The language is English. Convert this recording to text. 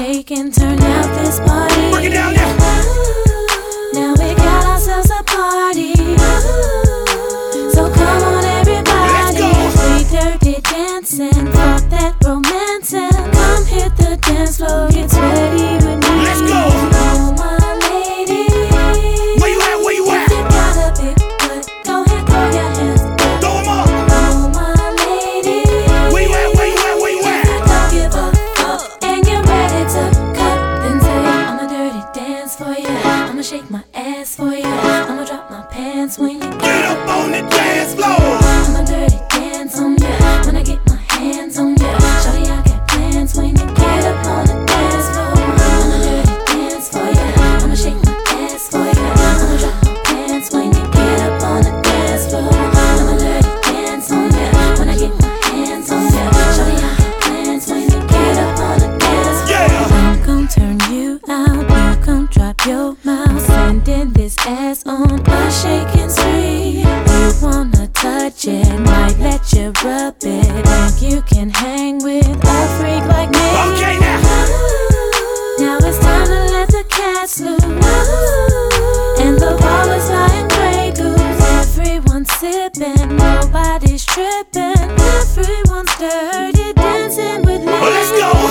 shake and turn out this party. Break it down now. Now we got ourselves a party. So come on everybody. Let's go. We dirty dancing, fuck that romancing. Come hit the dance floor, get sweaty with me. Let's go. Oh my lady, Where you at? Where you at? if you got a big butt, go ahead, throw your hands up. Throw 'em up. Oh my lady, Where you at? Where you at? Where you if at? you don't give a fuck and you're ready to cut, then say I'ma dirty dance for ya. I'ma shake my ass for ya. I'ma drop my pants when you Get up on the dance floor. I'ma dirty dance on ya. When I get my hands on ya, shawty, I got plans when you get up on the dance floor. I'ma dirty dance for ya. I'ma shake my ass for ya. I'ma drop my pants when you get up on the dance floor. I'ma dirty dance on ya. When I get my hands on ya, shawty, I got plans when you get up on the dance floor. Yeah. I'm gon' turn you out, you gon' drop your mouth, sending this ass on a shaking spree. You wanna touch it, might let you rub it. Think you can hang with a freak like me? Okay now. Now it's time to let the cats loose, and the ball is flying Grey Goose. Everyone's sipping, nobody's tripping. Everyone's dirty dancing with me. Well, let's go.